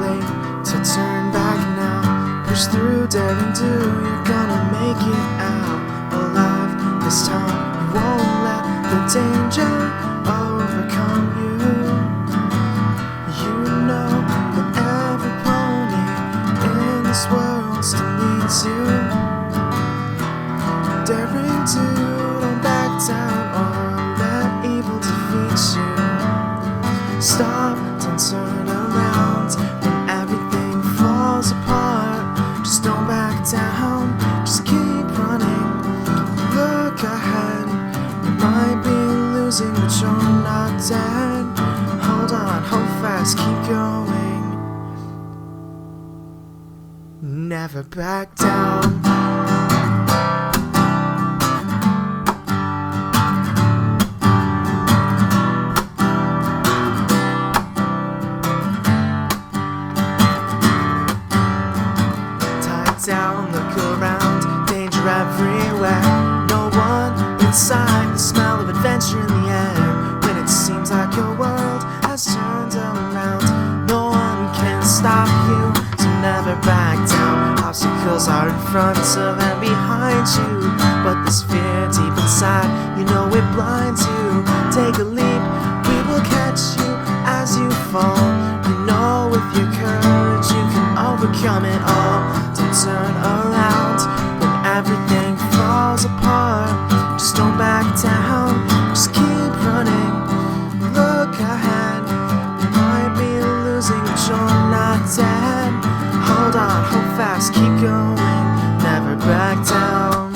late to turn back now. Push through, dare and do, you're gonna make it out alive. This time you won't let the danger overcome you. You know that every pony in this world still needs you. Daring to, don't back down or let evil defeat you. Stop, don't turn around when everything falls apart. Just don't back down, just keep running. Look ahead, you might be losing but you're not dead. Hold on, hold fast, keep going. Never back down. Down, look around, danger everywhere. No one inside, the smell of adventure in the air. When it seems like your world has turned around, no one can stop you, so never back down. Obstacles are in front of and behind you, but this fear deep inside, you know it blinds you. Take a leap, we will catch you as you fall. You know with your courage you can overcome it all. Don't turn around when everything falls apart. Just don't back down, just keep running. Look ahead, you might be losing but you're not dead. Hold on, hold fast, keep going, never back down.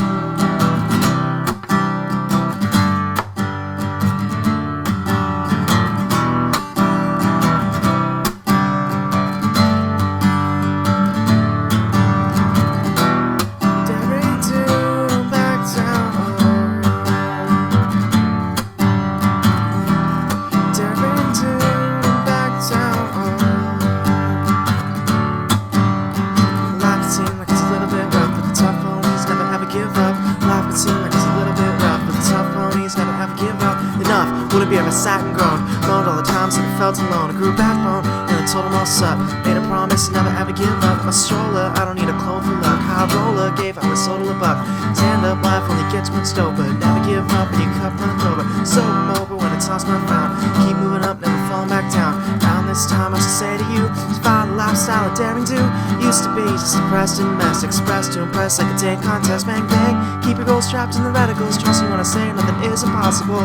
Wouldn't be ever sat and groaned, moaned all the times that I felt alone. I grew a backbone and I told them all sup. Made a promise to never ever give up. My stroller, I don't need a clone for luck. High roller, gave out my soul to a buck. Stand up, life only gets one over. Never give up when your cup runs over. So I'm over when it's lost my found. Keep moving up, never falling back down. Around this time I should say to you, find a lifestyle of daring do. Used to be just depressed and messed, expressed to impress like a dang contest. Bang bang, keep your goals trapped in the radicals. Trust me when I say nothing is impossible.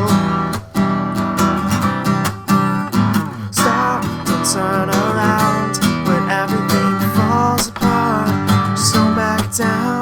Turn around when everything falls apart. Just don't back down.